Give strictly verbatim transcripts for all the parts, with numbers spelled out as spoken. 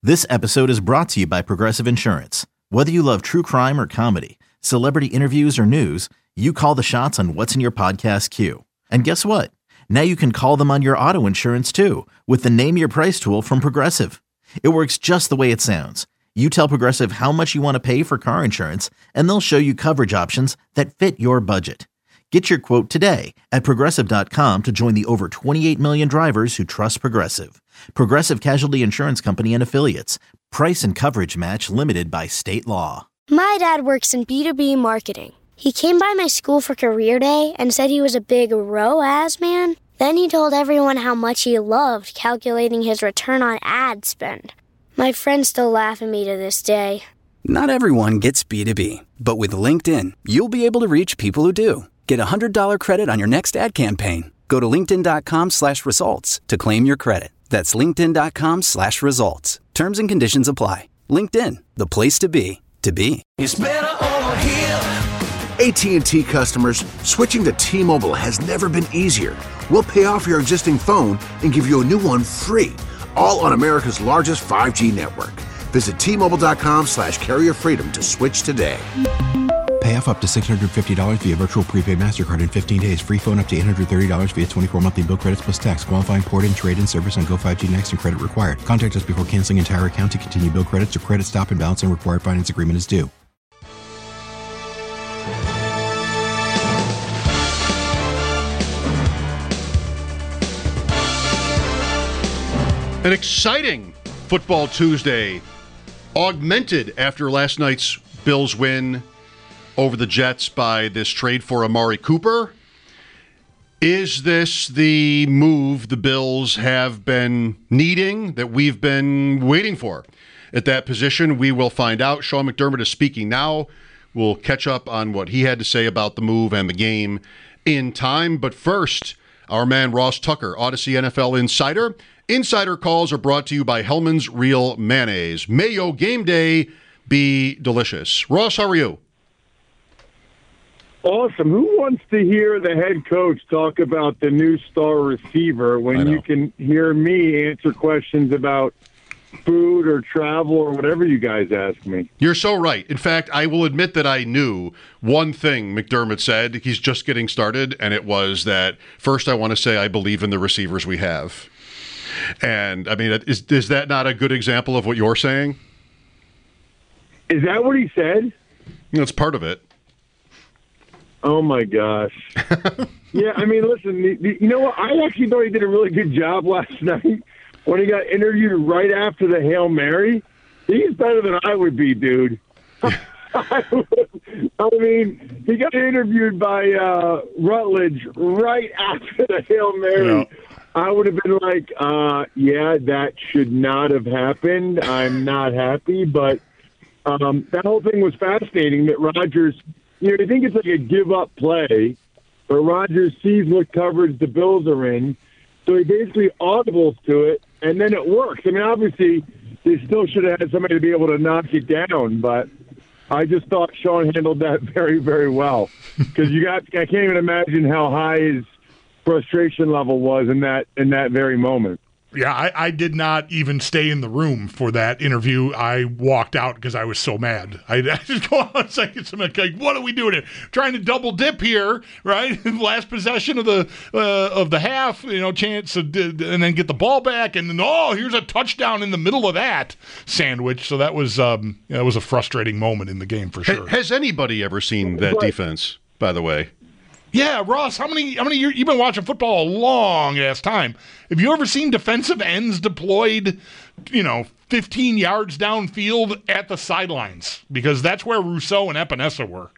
This episode is brought to you by Progressive Insurance. Whether you love true crime or comedy, celebrity interviews or news, you call the shots on what's in your podcast queue. And guess what? Now you can call them on your auto insurance too with the Name Your Price tool from Progressive. It works just the way it sounds. You tell Progressive how much you want to pay for car insurance, and they'll show you coverage options that fit your budget. Get your quote today at Progressive dot com to join the over twenty-eight million drivers who trust Progressive. Progressive Casualty Insurance Company and Affiliates. Price and coverage match limited by state law. My dad works in B two B marketing. He came by my school for career day and said he was a big R O A S man. Then he told everyone how much he loved calculating his return on ad spend. My friends still laugh at me to this day. Not everyone gets B two B, but with LinkedIn, you'll be able to reach people who do. Get a one hundred dollars credit on your next ad campaign. Go to linkedin.com slash results to claim your credit. That's linkedin.com slash results. Terms and conditions apply. LinkedIn, the place to be, to be. It's better over here. A T and T customers, switching to T-Mobile has never been easier. We'll pay off your existing phone and give you a new one free, all on America's largest five G network. Visit T-Mobile.com slash carrier freedom to switch today. Pay off up to six hundred fifty dollars via virtual prepaid MasterCard in fifteen days. Free phone up to eight hundred thirty dollars via twenty-four monthly bill credits plus tax. Qualifying port and trade-in service on Go five G Next and credit required. Contact us before canceling entire account to continue bill credits or credit stop and balance and required finance agreement is due. An exciting Football Tuesday, augmented after last night's Bills win over the Jets by this trade for Amari Cooper. Is this the move the Bills have been needing, that we've been waiting for at that position? We will find out. Sean McDermott is speaking now. We'll catch up on what he had to say about the move and the game in time. But first, our man Ross Tucker, Odyssey N F L Insider. Insider calls are brought to you by Hellman's Real Mayonnaise. Mayo game day be delicious. Ross, how are you? Awesome. Who wants to hear the head coach talk about the new star receiver when you can hear me answer questions about food or travel or whatever you guys ask me? You're so right. In fact, I will admit that I knew one thing McDermott said. He's just getting started, and it was that, first, I want to say I believe in the receivers we have. And, I mean, is, is that not a good example of what you're saying? Is that what he said? That's part of it. Oh, my gosh. Yeah, I mean, listen, the, the, you know what? I actually thought he did a really good job last night when he got interviewed right after the Hail Mary. He's better than I would be, dude. I mean, he got interviewed by uh, Rutledge right after the Hail Mary. Yeah. I would have been like, uh, yeah, that should not have happened. I'm not happy. But um, that whole thing was fascinating that Rodgers, you know, I think it's like a give-up play, but Rodgers sees what coverage the Bills are in, so he basically audibles to it, and then it works. I mean, obviously, they still should have had somebody to be able to knock it down, but I just thought Sean handled that very, very well. Because you got, I can't even imagine how high his frustration level was in that in that very moment. Yeah, I, I did not even stay in the room for that interview. I walked out because I was so mad. I, I just go out and say something like, "What are we doing here? Trying to double dip here, right? Last possession of the uh, of the half, you know, chance, of, and then get the ball back, and then oh, here's a touchdown in the middle of that sandwich." So that was um, that was a frustrating moment in the game for sure. Has anybody ever seen that defense? By the way. Yeah, Ross, how many how many years you've been watching football a long ass time? Have you ever seen defensive ends deployed, you know, fifteen yards downfield at the sidelines? Because that's where Rousseau and Epinesa were.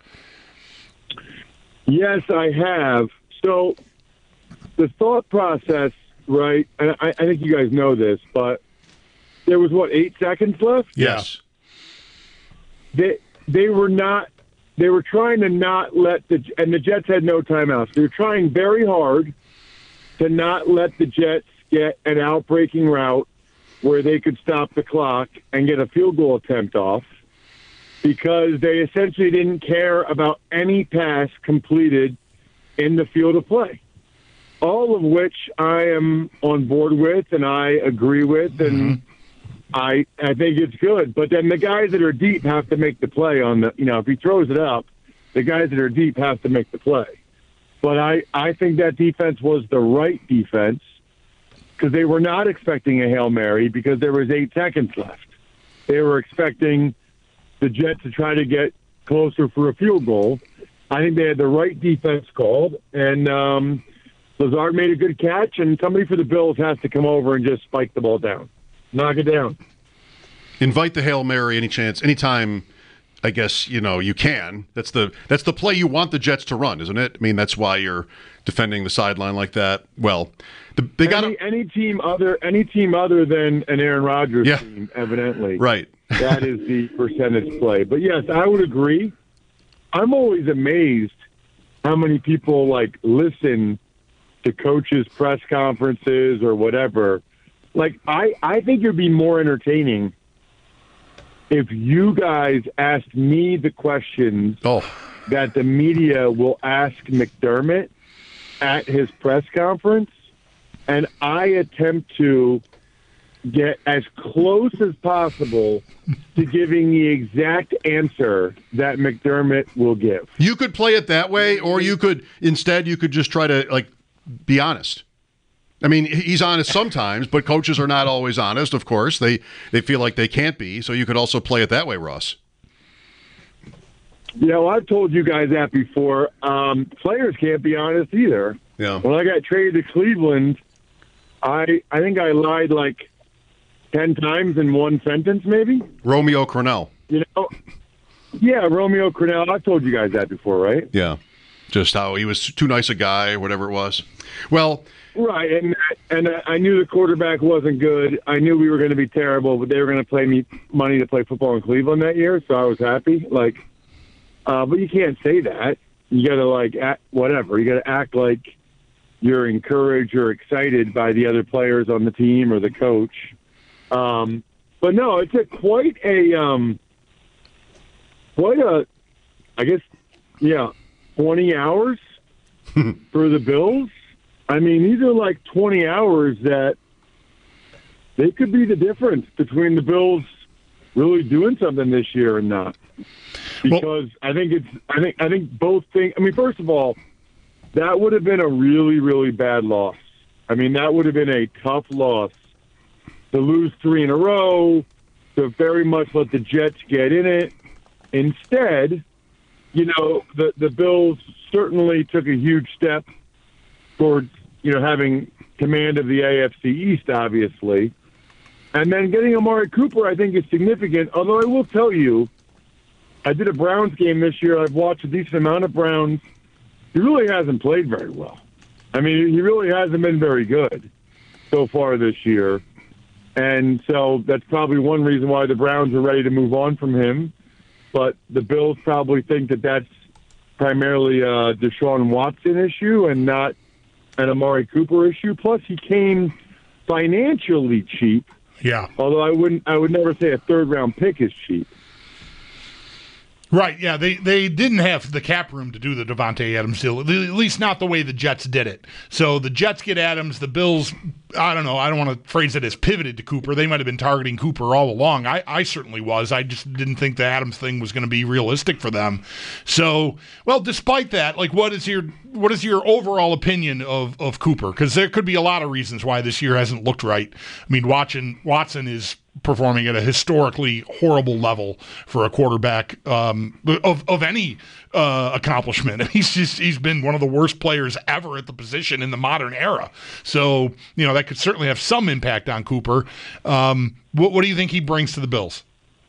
Yes, I have. So the thought process, right, and I, I think you guys know this, but there was, what, eight seconds left? Yes. They they were not They were trying to not let the – and the Jets had no timeouts. They were trying very hard to not let the Jets get an outbreaking route where they could stop the clock and get a field goal attempt off because they essentially didn't care about any pass completed in the field of play, all of which I am on board with and I agree with. And, I I think it's good. But then the guys that are deep have to make the play on the, you know, if he throws it up, the guys that are deep have to make the play. But I, I think that defense was the right defense because they were not expecting a Hail Mary because there was eight seconds left. They were expecting the Jets to try to get closer for a field goal. I think they had the right defense called, and um, Lazard made a good catch, and somebody for the Bills has to come over and just spike the ball down. Knock it down. Invite the Hail Mary any chance, anytime, I guess, you know, you can. That's the that's the play you want the Jets to run, isn't it? I mean, that's why you're defending the sideline like that. Well, the, they got any, any team other any team other than an Aaron Rodgers yeah. team, evidently. Right. That is the percentage play. But yes, I would agree. I'm always amazed how many people like listen to coaches' press conferences or whatever. Like, I, I think it'd be more entertaining if you guys asked me the questions oh. that the media will ask McDermott at his press conference, and I attempt to get as close as possible to giving the exact answer that McDermott will give. You could play it that way, or you could, instead, you could just try to, like, be honest. I mean, he's honest sometimes, but coaches are not always honest, of course. They they feel like they can't be, so you could also play it that way, Ross. Yeah, well, I've told you guys that before. Um, players can't be honest either. Yeah. When I got traded to Cleveland, I I think I lied like ten times in one sentence, maybe. Romeo Crennel. You know? Yeah, Romeo Crennel. I've told you guys that before, right? Yeah. Just how he was too nice a guy, whatever it was. Well... Right, and and I knew the quarterback wasn't good. I knew we were going to be terrible, but they were going to play me money to play football in Cleveland that year, so I was happy. Like, uh, but you can't say that. You got to like act, whatever. You got to act like you're encouraged or excited by the other players on the team or the coach. Um, but no, it's a quite a um, quite a, I guess, yeah, twenty hours for the Bills. I mean, these are like twenty hours that they could be the difference between the Bills really doing something this year and not. Because well, I think it's, I think, I think both things. I mean, first of all, that would have been a really, really bad loss. I mean, that would have been a tough loss to lose three in a row, to very much let the Jets get in it. Instead, you know, the the Bills certainly took a huge step towards, you know, having command of the A F C East, obviously. And then getting Amari Cooper, I think, is significant. Although I will tell you, I did a Browns game this year. I've watched a decent amount of Browns. He really hasn't played very well. I mean, he really hasn't been very good so far this year. And so that's probably one reason why the Browns are ready to move on from him. But the Bills probably think that that's primarily a Deshaun Watson issue and not an Amari Cooper issue. Plus, he came financially cheap. Yeah. Although I wouldn't, I would never say a third round pick is cheap. Right, yeah, they, they didn't have the cap room to do the Davante Adams deal, at least not the way the Jets did it. So the Jets get Adams, the Bills, I don't know, I don't want to phrase it as pivoted to Cooper. They might have been targeting Cooper all along. I, I certainly was. I just didn't think the Adams thing was going to be realistic for them. So, well, despite that, like, what is your what is your overall opinion of, of Cooper? Because there could be a lot of reasons why this year hasn't looked right. I mean, watching Watson is performing at a historically horrible level for a quarterback um, of of any uh, accomplishment. He's just he's been one of the worst players ever at the position in the modern era. So, you know, that could certainly have some impact on Cooper. Um, what, what do you think he brings to the Bills?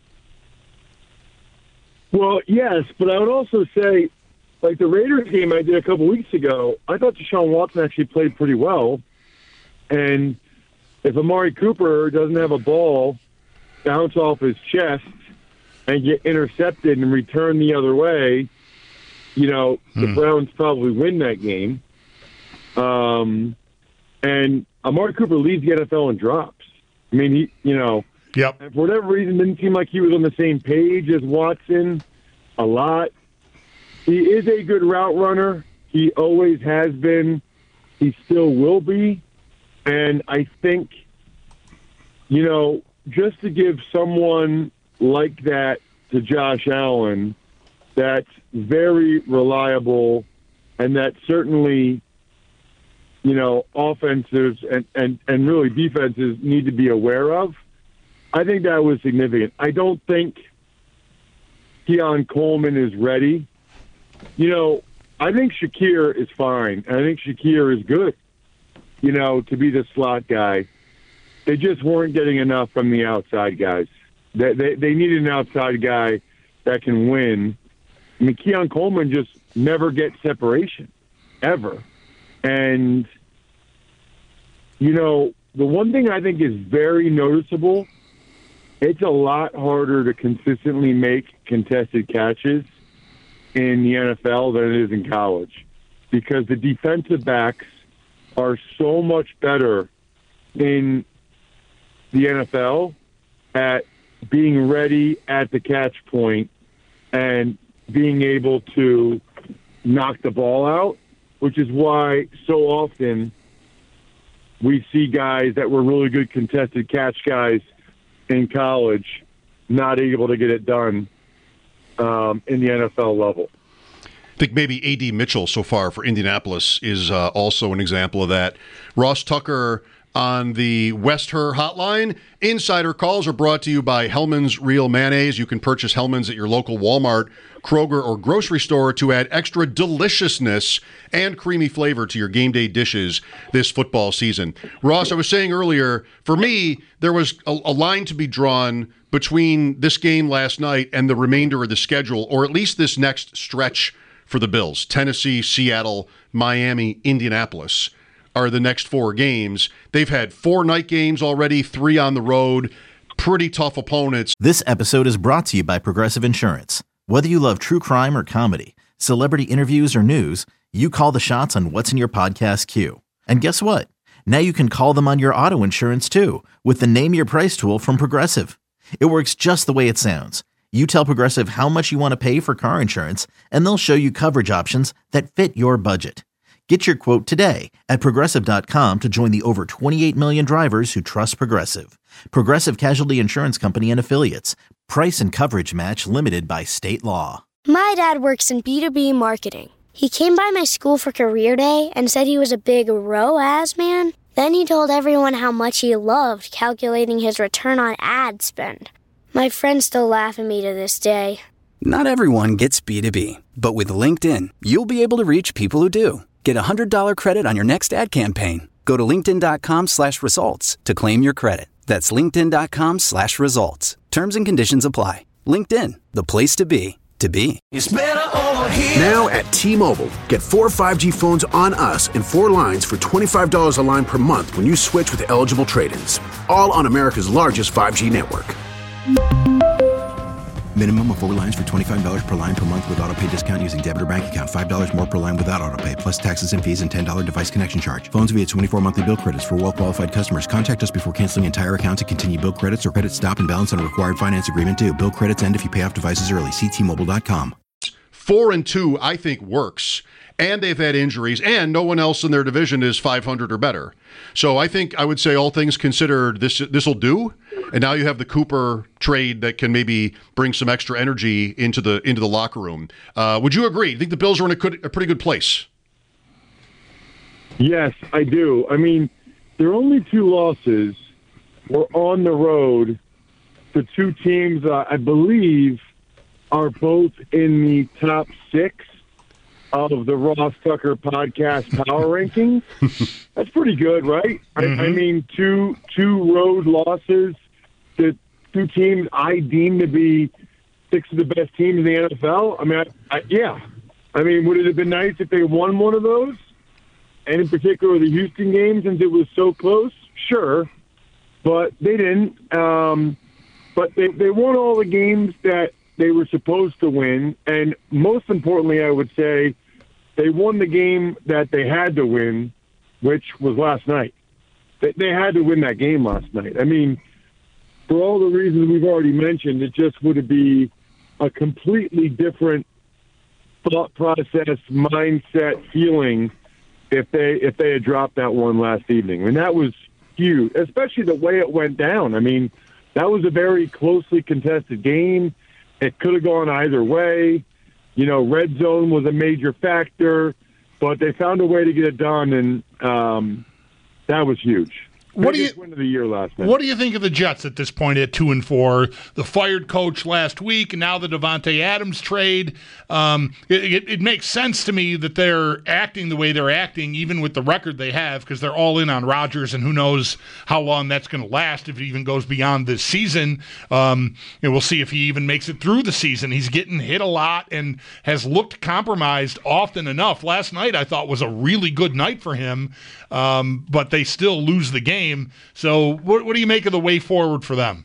Well, yes, but I would also say, like the Raiders game I did a couple weeks ago, I thought Deshaun Watson actually played pretty well. And if Amari Cooper doesn't have a ball bounce off his chest and get intercepted and return the other way, you know, hmm. the Browns probably win that game. Um, and Amari Cooper leads the N F L in drops. I mean, he, you know, yep. for whatever reason, didn't seem like he was on the same page as Watson a lot. He is a good route runner. He always has been. He still will be. And I think, you know, just to give someone like that to Josh Allen, that's very reliable, and that certainly, you know, offenses and, and, and really defenses need to be aware of. I think that was significant. I don't think Keon Coleman is ready. You know, I think Shakir is fine. I think Shakir is good, you know, to be the slot guy. They just weren't getting enough from the outside guys. They, they, they needed an outside guy that can win. I mean, Keon Coleman just never gets separation, ever. And, you know, the one thing I think is very noticeable, it's a lot harder to consistently make contested catches in the N F L than it is in college, because the defensive backs are so much better in the N F L at being ready at the catch point and being able to knock the ball out, which is why so often we see guys that were really good contested catch guys in college not able to get it done um, in the N F L level. I think maybe A D Mitchell so far for Indianapolis is uh, also an example of that. Ross Tucker on the West Her hotline. Insider calls are brought to you by Hellman's Real Mayonnaise. You can purchase Hellman's at your local Walmart, Kroger, or grocery store to add extra deliciousness and creamy flavor to your game day dishes this football season. Ross, I was saying earlier, for me, there was a, a line to be drawn between this game last night and the remainder of the schedule, or at least this next stretch for the Bills. Tennessee, Seattle, Miami, Indianapolis are the next four games. They've had four night games already, three on the road, pretty tough opponents. This episode is brought to you by Progressive Insurance. Whether you love true crime or comedy, celebrity interviews or news, you call the shots on what's in your podcast queue. And guess what? Now you can call them on your auto insurance too with the Name Your Price tool from Progressive. It works just the way it sounds. You tell Progressive how much you want to pay for car insurance, and they'll show you coverage options that fit your budget. Get your quote today at Progressive dot com to join the over twenty-eight million drivers who trust Progressive. Progressive Casualty Insurance Company and Affiliates. Price and coverage match limited by state law. My dad works in B two B marketing. He came by my school for career day and said he was a big R O A S man. Then he told everyone how much he loved calculating his return on ad spend. My friends still laugh at me to this day. Not everyone gets B two B, but with LinkedIn, you'll be able to reach people who do. Get a one hundred dollars credit on your next ad campaign. Go to linkedin.com slash results to claim your credit. That's linkedin.com slash results. Terms and conditions apply. LinkedIn, the place to be, to be. It's better over here. Now at T-Mobile, get four five G phones on us and four lines for twenty-five dollars a line per month when you switch with eligible trade-ins. All on America's largest five G network. Minimum of four lines for twenty-five dollars per line per month with autopay discount using debit or bank account. five dollars more per line without autopay, plus taxes and fees and ten dollars device connection charge. Phones via twenty-four monthly bill credits for well-qualified customers. Contact us before canceling entire account to continue bill credits or credit stop and balance on a required finance agreement due. Bill credits end if you pay off devices early. See T Mobile dot com. Four and two, I think, works. And they've had injuries, and no one else in their division is five hundred or better. So I think I would say all things considered, this this will do. And now you have the Cooper trade that can maybe bring some extra energy into the into the locker room. Uh, would you agree? Do you think the Bills are in a, good, a pretty good place? Yes, I do. I mean, their only two losses were on the road to two teams, uh, I believe, are both in the top six of the Ross Tucker podcast power rankings. That's pretty good, right? Mm-hmm. I, I mean, two two road losses to two teams I deem to be six of the best teams in the N F L. I mean, I, I, yeah. I mean, would it have been nice if they won one of those? And in particular, the Houston game, since it was so close? Sure. But they didn't. Um, but they, they won all the games that they were supposed to win. And most importantly, I would say, they won the game that they had to win, which was last night. They, they had to win that game last night. I mean, for all the reasons we've already mentioned, it just would be a completely different thought process, mindset, feeling if they if they had dropped that one last evening. I mean, that was huge, especially the way it went down. I mean, that was a very closely contested game. It could have gone either way. You know, red zone was a major factor, but they found a way to get it done, and um, that was huge. What do you win of the year last night. What do you think of the Jets at this point at two and four? The fired coach last week, and now the Davante Adams trade. Um, it, it, it makes sense to me that they're acting the way they're acting, even with the record they have, because they're all in on Rodgers, and who knows how long that's going to last if it even goes beyond this season. Um, and we'll see if he even makes it through the season. He's getting hit a lot and has looked compromised often enough. Last night I thought was a really good night for him, um, but they still lose the game. So what, what do you make of the way forward for them?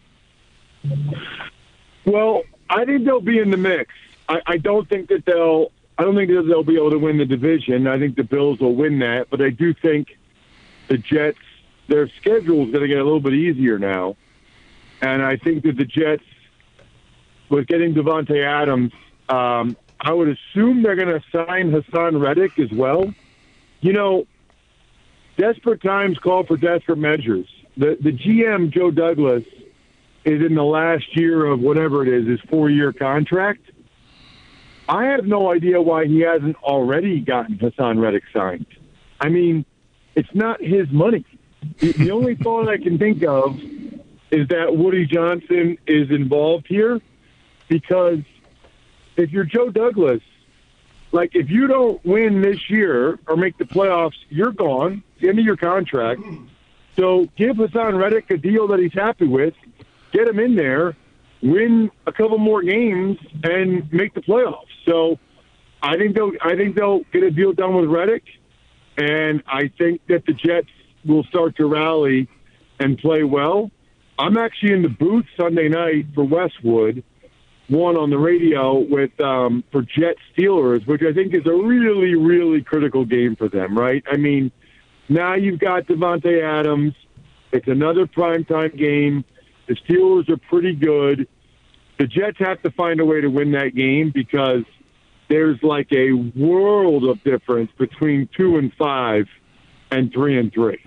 Well, I think they'll be in the mix. I, I don't think that they'll I don't think that they'll be able to win the division. I think the Bills will win that, but I do think the Jets, their schedule is going to get a little bit easier now. And I think that the Jets, with getting Davante Adams, um, I would assume they're going to sign Hassan Reddick as well. You know, desperate times call for desperate measures. The the G M, Joe Douglas, is in the last year of whatever it is, his four-year contract. I have no idea why he hasn't already gotten Hassan Reddick signed. I mean, it's not his money. The, the only thought I can think of is that Woody Johnson is involved here, because if you're Joe Douglas, like, if you don't win this year or make the playoffs, you're gone. It's the end of your contract. So give Hassan Reddick a deal that he's happy with, get him in there, win a couple more games, and make the playoffs. So I think they'll I think they'll get a deal done with Reddick, and I think that the Jets will start to rally and play well. I'm actually in the booth Sunday night for Westwood, one on the radio with um, for Jet Steelers, which I think is a really, really critical game for them, right? I mean, now you've got Davante Adams. It's another primetime game. The Steelers are pretty good. The Jets have to find a way to win that game, because there's like a world of difference between two and five and three and three.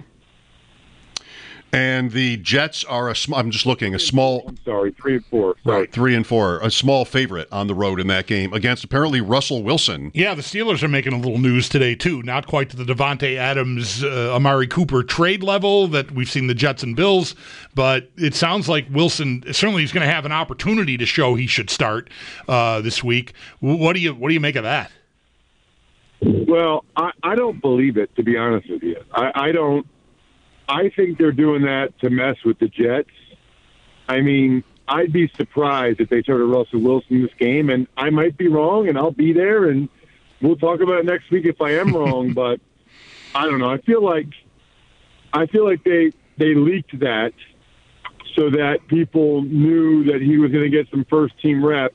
And the Jets are a small, I'm just looking, a small. I'm sorry, three and four. Sorry. Right, three and four. A small favorite on the road in that game against apparently Russell Wilson. Yeah, the Steelers are making a little news today, too. Not quite to the Davante Adams, uh, Amari Cooper trade level that we've seen the Jets and Bills, but it sounds like Wilson certainly is going to have an opportunity to show he should start uh, this week. What do you What do you make of that? Well, I, I don't believe it, to be honest with you. I, I don't. I think they're doing that to mess with the Jets. I mean, I'd be surprised if they started Russell Wilson this game, and I might be wrong, and I'll be there, and we'll talk about it next week if I am wrong. But I don't know. I feel like I feel like they they leaked that so that people knew that he was going to get some first team reps,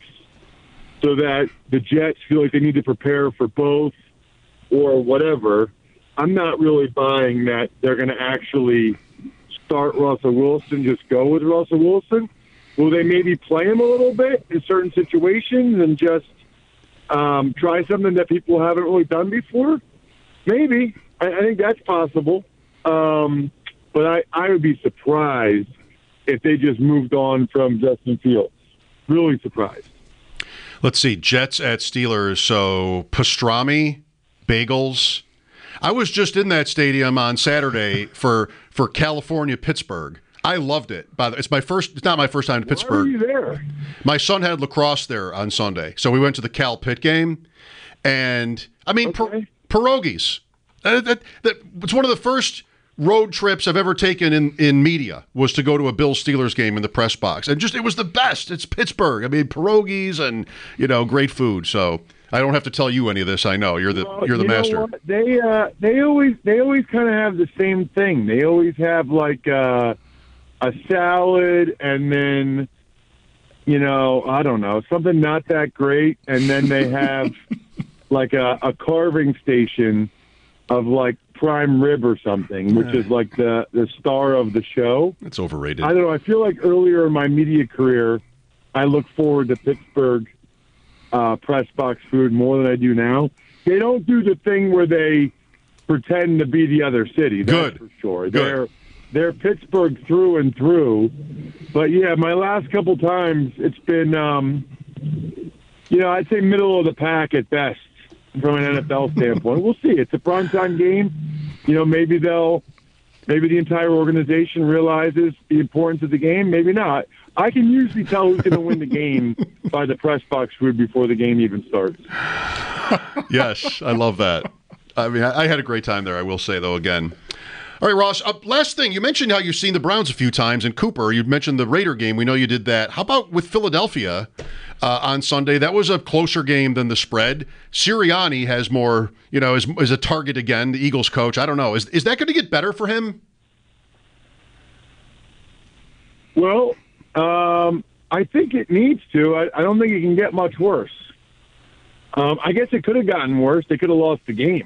so that the Jets feel like they need to prepare for both or whatever. I'm not really buying that they're going to actually start Russell Wilson, just go with Russell Wilson. Will they maybe play him a little bit in certain situations and just um, try something that people haven't really done before? Maybe. I, I think that's possible. Um, but I, I would be surprised if they just moved on from Justin Fields. Really surprised. Let's see, Jets at Steelers. So pastrami, bagels. I was just in that stadium on Saturday for, for California Pittsburgh. I loved it. By the, it's my first. It's not my first time to Pittsburgh. Why were you there? My son had lacrosse there on Sunday, so we went to the Cal Pitt game, and I mean Okay. per, pierogies. Uh, that, that, it's one of the first road trips I've ever taken in, in media was to go to a Bills Steelers game in the press box, and just it was the best. It's Pittsburgh. I mean pierogies and you know great food. So. I don't have to tell you any of this. I know you're the well, you're the you know master. what? They uh, they always they always kind of have the same thing. They always have like uh, a salad, and then you know I don't know something not that great, and then they have like a, a carving station of like prime rib or something, which is like the the star of the show. It's overrated. I don't know. I feel like earlier in my media career, I look forward to Pittsburgh. Uh, press box food more than I do now. They don't do the thing where they pretend to be the other city. That's Good. for sure. Good. They're they're Pittsburgh through and through. But, yeah, my last couple times, it's been, um, you know, I'd say middle of the pack at best from an N F L standpoint. We'll see. It's a primetime game. You know, maybe they'll, maybe the entire organization realizes the importance of the game. Maybe not. I can usually tell who's going to win the game by the press box food before the game even starts. Yes, I love that. I mean, I, I had a great time there, I will say, though, again. All right, Ross, uh, last thing. You mentioned how you've seen the Browns a few times, and Cooper, you mentioned the Raider game. We know you did that. How about with Philadelphia uh, on Sunday? That was a closer game than the spread. Sirianni has more, you know, is, is a target again, the Eagles coach. I don't know. Is, is that going to get better for him? Well, um, I think it needs to. I, I don't think it can get much worse. Um, I guess it could have gotten worse. They could have lost the game.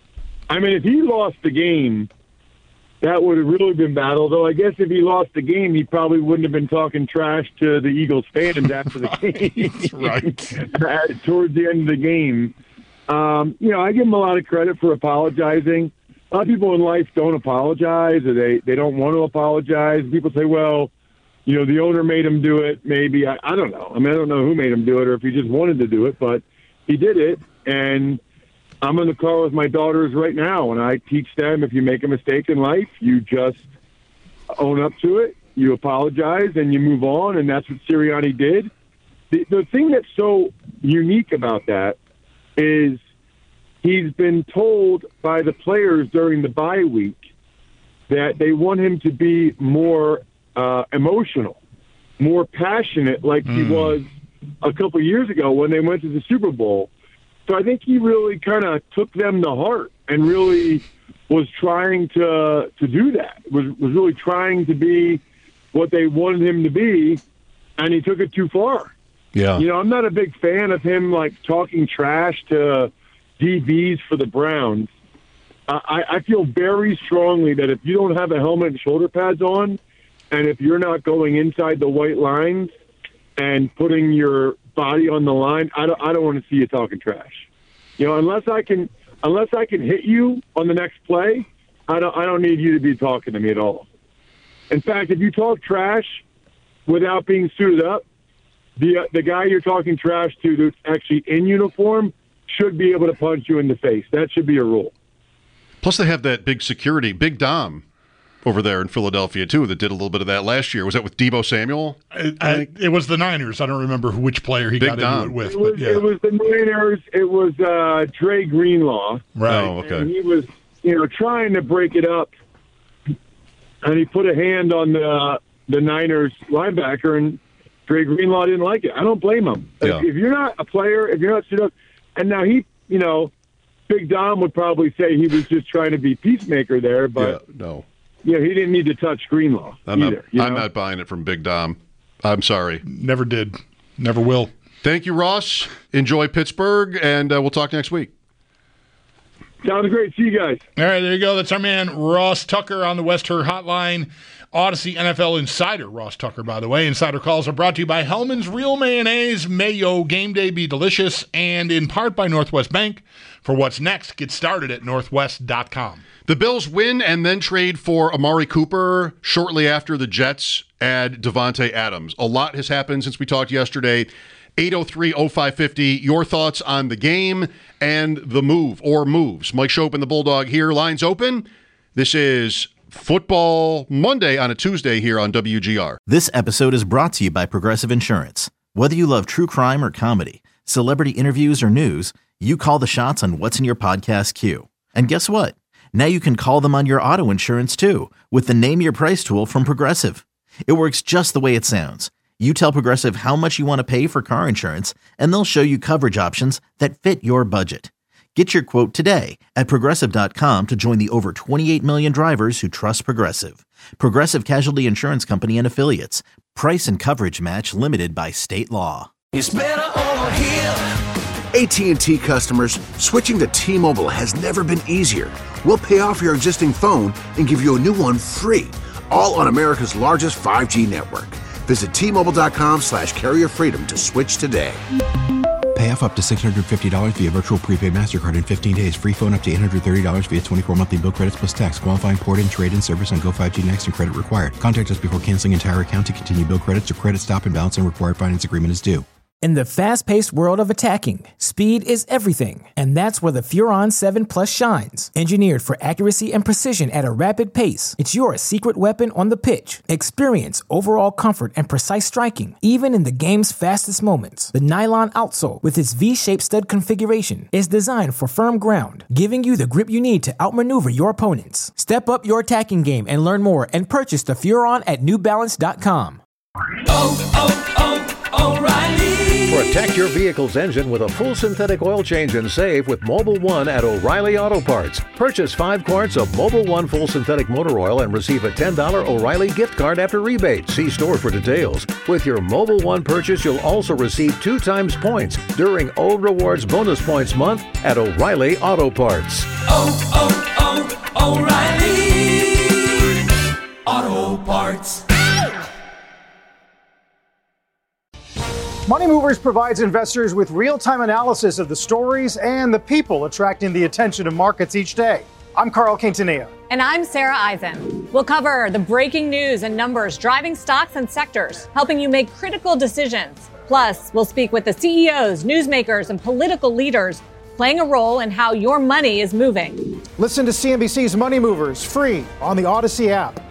I mean, if he lost the game, that would have really been bad. Although I guess if he lost the game, he probably wouldn't have been talking trash to the Eagles fans after the game. That's right. Towards the end of the game. Um, you know, I give him a lot of credit for apologizing. A lot of people in life don't apologize, or they, they don't want to apologize. People say, well, you know, the owner made him do it. Maybe. I, I don't know. I mean, I don't know who made him do it or if he just wanted to do it, but he did it. And I'm in the car with my daughters right now, and I teach them if you make a mistake in life, you just own up to it, you apologize, and you move on, and that's what Sirianni did. The, the thing that's so unique about that is he's been told by the players during the bye week that they want him to be more uh, emotional, more passionate like mm. he was a couple years ago when they went to the Super Bowl. So I think he really kind of took them to heart and really was trying to to do that, was was really trying to be what they wanted him to be, and he took it too far. Yeah. You know, I'm not a big fan of him, like, talking trash to D Bs for the Browns. I, I feel very strongly that if you don't have a helmet and shoulder pads on, and if you're not going inside the white lines and putting your body on the line, I don't, I don't want to see you talking trash. You know, unless I can, unless I can hit you on the next play, I don't, I don't need you to be talking to me at all. In fact, if you talk trash without being suited up, the the guy you're talking trash to that's actually in uniform should be able to punch you in the face. That should be a rule. Plus, they have that big security, Big Dom, over there in Philadelphia, too, that did a little bit of that last year. Was that with Deebo Samuel? I, I, it was the Niners. I don't remember which player he Big got Dom. into it with. It was, but yeah. it was the Niners. It was uh, Dre Greenlaw. Right. Oh, okay. And he was, you know, trying to break it up, and he put a hand on the the Niners linebacker, and Dre Greenlaw didn't like it. I don't blame him. Yeah. If you're not a player, if you're not suited up, and now he, you know, Big Dom would probably say he was just trying to be peacemaker there, but yeah, no. Yeah, he didn't need to touch Greenlaw I'm either. Not, you I'm know? not buying it from Big Dom. I'm sorry. Never did. Never will. Thank you, Ross. Enjoy Pittsburgh, and uh, we'll talk next week. Sounds great. See you guys. All right, there you go. That's our man, Ross Tucker, on the West Her Hotline. Odyssey N F L Insider, Ross Tucker, by the way. Insider calls are brought to you by Hellman's Real Mayonnaise. May your game day be delicious, and in part by Northwest Bank. For what's next, get started at northwest dot com. The Bills win and then trade for Amari Cooper shortly after the Jets add Devontae Adams. A lot has happened since we talked yesterday. eight oh three oh five fifty. Your thoughts on the game and the move or moves. Mike Schopp and the Bulldog here. Lines open. This is Football Monday on a Tuesday here on W G R. This episode is brought to you by Progressive Insurance. Whether you love true crime or comedy, celebrity interviews or news, you call the shots on what's in your podcast queue. And guess what? Now you can call them on your auto insurance too with the Name Your Price tool from Progressive. It works just the way it sounds. You tell Progressive how much you want to pay for car insurance, and they'll show you coverage options that fit your budget. Get your quote today at Progressive dot com to join the over twenty-eight million drivers who trust Progressive. Progressive Casualty Insurance Company and Affiliates. Price and coverage match limited by state law. It's better over here. A T and T customers, switching to T-Mobile has never been easier. We'll pay off your existing phone and give you a new one free, all on America's largest five G network. Visit T Mobile dot com slash carrier freedom to switch today. Pay off up to six hundred fifty dollars via virtual prepaid MasterCard in fifteen days. Free phone up to eight hundred thirty dollars via twenty-four monthly bill credits plus tax. Qualifying port in, trade in, service on Go five G Next and credit required. Contact us before canceling entire account to continue bill credits or credit stop and balance and required finance agreement is due. In the fast-paced world of attacking, speed is everything, and that's where the Furon seven Plus shines. Engineered for accuracy and precision at a rapid pace, it's your secret weapon on the pitch. Experience overall comfort and precise striking, even in the game's fastest moments. The nylon outsole, with its V-shaped stud configuration, is designed for firm ground, giving you the grip you need to outmaneuver your opponents. Step up your attacking game and learn more and purchase the Furon at New Balance dot com. Oh, oh, oh, O'Reilly. Protect your vehicle's engine with a full synthetic oil change and save with Mobil one at O'Reilly Auto Parts. Purchase five quarts of Mobil one full synthetic motor oil and receive a ten dollars O'Reilly gift card after rebate. See store for details. With your Mobil one purchase, you'll also receive two times points during O Rewards Bonus Points Month at O'Reilly Auto Parts. Oh, oh, oh, O'Reilly Auto Parts. Money Movers provides investors with real-time analysis of the stories and the people attracting the attention of markets each day. I'm Carl Quintanilla. And I'm Sarah Eisen. We'll cover the breaking news and numbers driving stocks and sectors, helping you make critical decisions. Plus, we'll speak with the C E Os, newsmakers, and political leaders playing a role in how your money is moving. Listen to C N B C's Money Movers free on the Odyssey app.